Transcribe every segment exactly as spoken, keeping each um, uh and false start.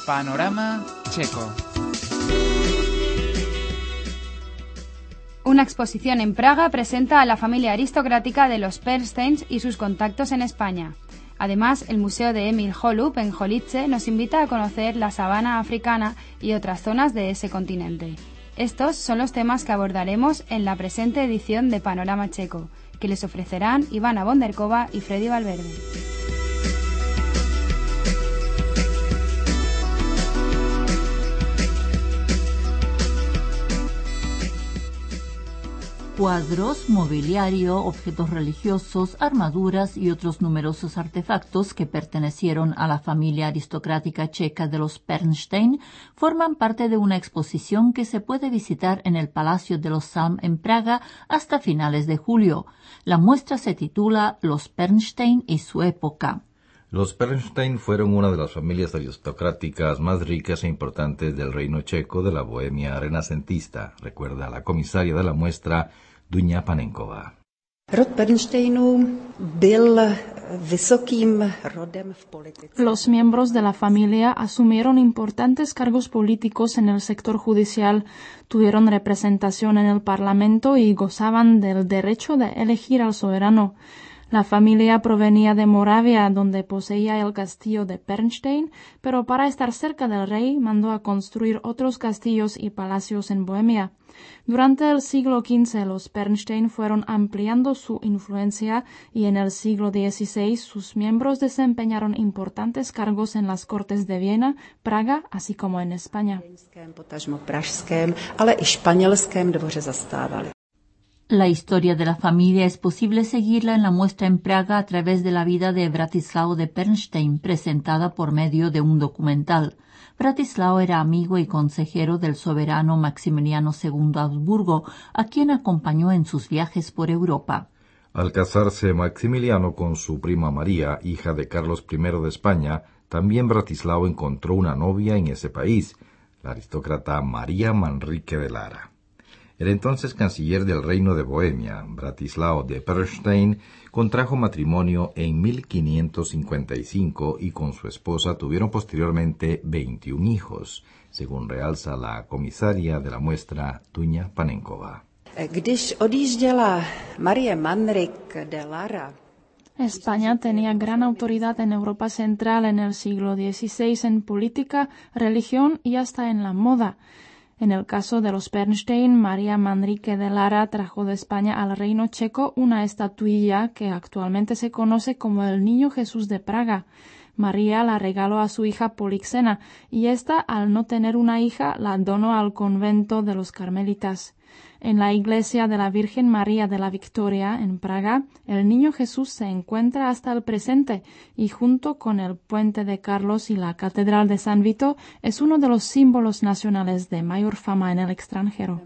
Panorama Checo. Una exposición en Praga presenta a la familia aristocrática de los Pernsteins y sus contactos en España. Además, el Museo de Emil Holub en Holice nos invita a conocer la sabana africana y otras zonas de ese continente. Estos son los temas que abordaremos en la presente edición de Panorama Checo, que les ofrecerán Ivana Bonderkova y Freddy Valverde. Cuadros, mobiliario, objetos religiosos, armaduras y otros numerosos artefactos que pertenecieron a la familia aristocrática checa de los Pernstein forman parte de una exposición que se puede visitar en el Palacio de los Salm en Praga hasta finales de julio. La muestra se titula Los Pernstein y su época. Los Pernstein fueron una de las familias aristocráticas más ricas e importantes del reino checo de la Bohemia renacentista, recuerda la comisaria de la muestra, Duňa Panenkova. Los miembros de la familia asumieron importantes cargos políticos en el sector judicial, tuvieron representación en el Parlamento y gozaban del derecho de elegir al soberano. La familia provenía de Moravia, donde poseía el castillo de Pernstein, pero para estar cerca del rey mandó a construir otros castillos y palacios en Bohemia. Durante el siglo quince los Pernstein fueron ampliando su influencia y en el siglo dieciséis sus miembros desempeñaron importantes cargos en las Cortes de Viena, Praga, así como en España. La historia de la familia es posible seguirla en la muestra en Praga a través de la vida de Bratislao de Pernstein, presentada por medio de un documental. Bratislao era amigo y consejero del soberano Maximiliano segundo Habsburgo, a quien acompañó en sus viajes por Europa. Al casarse Maximiliano con su prima María, hija de Carlos primero de España, también Bratislao encontró una novia en ese país, la aristócrata María Manrique de Lara. El entonces canciller del reino de Bohemia, Bratislao de Pernstein, contrajo matrimonio en mil quinientos cincuenta y cinco y con su esposa tuvieron posteriormente veintiún hijos, según realza la comisaria de la muestra, Duňa Panenkova. España tenía gran autoridad en Europa Central en el siglo dieciséis en política, religión y hasta en la moda. En el caso de los Pernstein, María Manrique de Lara trajo de España al reino checo una estatuilla que actualmente se conoce como el Niño Jesús de Praga. María la regaló a su hija Polixena y ésta, al no tener una hija, la donó al convento de los Carmelitas. En la iglesia de la Virgen María de la Victoria, en Praga, el Niño Jesús se encuentra hasta el presente y junto con el Puente de Carlos y la Catedral de San Vito es uno de los símbolos nacionales de mayor fama en el extranjero.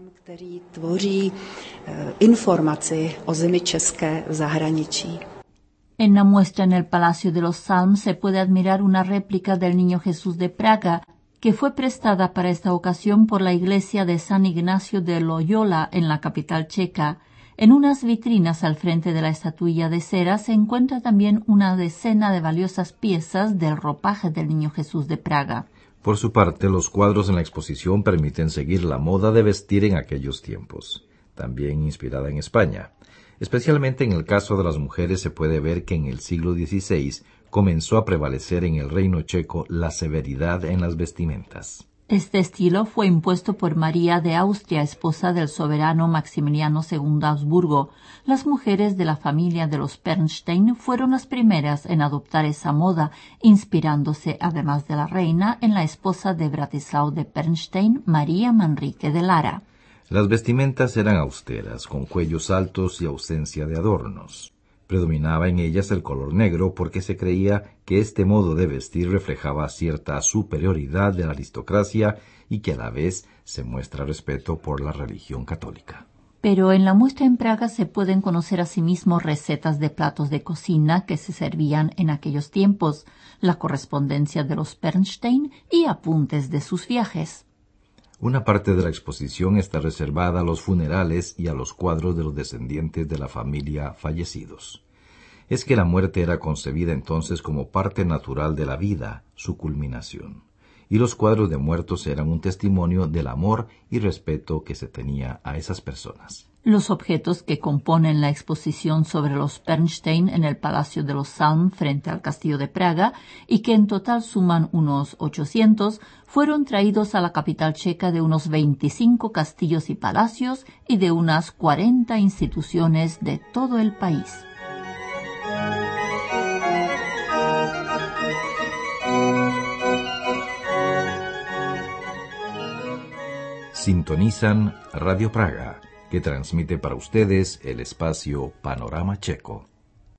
En la muestra en el Palacio de los Salm se puede admirar una réplica del Niño Jesús de Praga, que fue prestada para esta ocasión por la iglesia de San Ignacio de Loyola en la capital checa. En unas vitrinas al frente de la estatuilla de cera se encuentra también una decena de valiosas piezas del ropaje del Niño Jesús de Praga. Por su parte, los cuadros en la exposición permiten seguir la moda de vestir en aquellos tiempos, también inspirada en España. Especialmente en el caso de las mujeres se puede ver que en el siglo dieciséis comenzó a prevalecer en el reino checo la severidad en las vestimentas. Este estilo fue impuesto por María de Austria, esposa del soberano Maximiliano segundo Habsburgo. Las mujeres de la familia de los Pernstein fueron las primeras en adoptar esa moda, inspirándose, además de la reina, en la esposa de Bratislao de Pernstein, María Manrique de Lara. Las vestimentas eran austeras, con cuellos altos y ausencia de adornos. Predominaba en ellas el color negro porque se creía que este modo de vestir reflejaba cierta superioridad de la aristocracia y que a la vez se muestra respeto por la religión católica. Pero en la muestra en Praga se pueden conocer asimismo recetas de platos de cocina que se servían en aquellos tiempos, la correspondencia de los Pernstein y apuntes de sus viajes. Una parte de la exposición está reservada a los funerales y a los cuadros de los descendientes de la familia fallecidos. Es que la muerte era concebida entonces como parte natural de la vida, su culminación. y los cuadros de muertos eran un testimonio del amor y respeto que se tenía a esas personas. Los objetos que componen la exposición sobre los Bernstein en el Palacio de los Salm frente al Castillo de Praga, y que en total suman unos ochocientos, fueron traídos a la capital checa de unos veinticinco castillos y palacios y de unas cuarenta instituciones de todo el país. Sintonizan Radio Praga, que transmite para ustedes el espacio Panorama Checo.